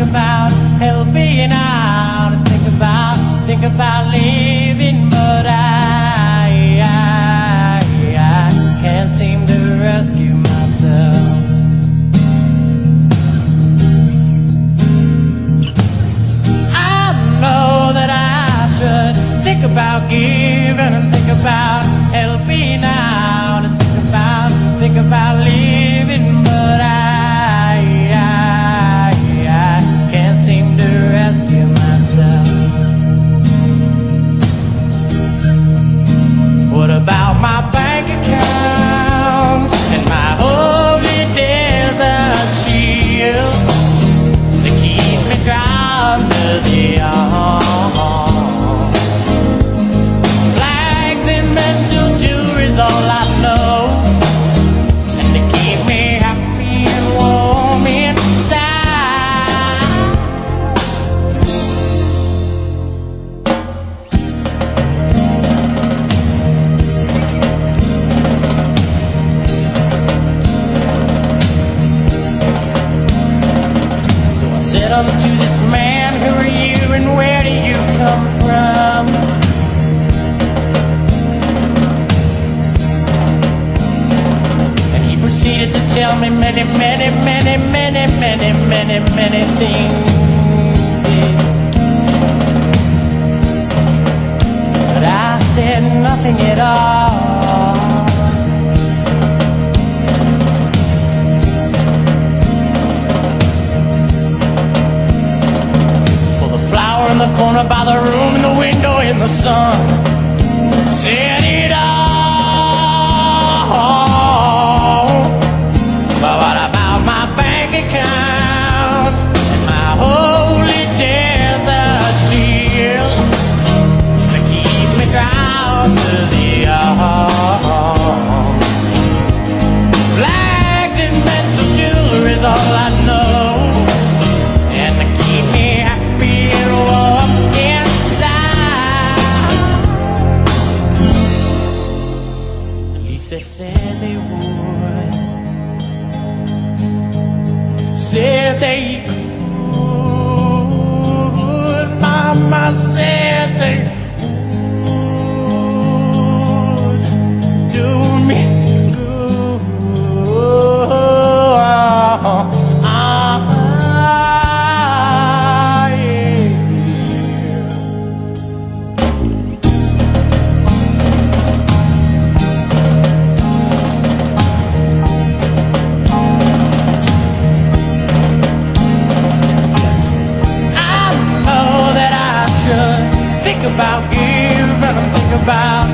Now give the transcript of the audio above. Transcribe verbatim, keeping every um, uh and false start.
about helping out, and think about, think about leaving, but I, I, I can't seem to rescue myself. I know that I should think about giving, and think about helping out, and think about, think about leaving, but I, I, I can't seem to rescue myself. What about my bank account and my holy desert shield? They keep me dry under the arms. Flags and mental jewelry's all I know, and they keep me happy and warm inside. So I said unto this man, who are you and where do you come from? Proceeded to tell me many, many, many, many, many, many, many things, yeah. But I said nothing at all. For the flower in the corner by the room, in the window, in the sun, said it all. But what about my bank account and my holy desert shield? They keep me dry under the arms. Flags and mental jewelry's all I know, and they keep me happy and warm inside. At least they said they would. Said they could, Mama said they would do me good. Ah, yeah. Think about giving, think about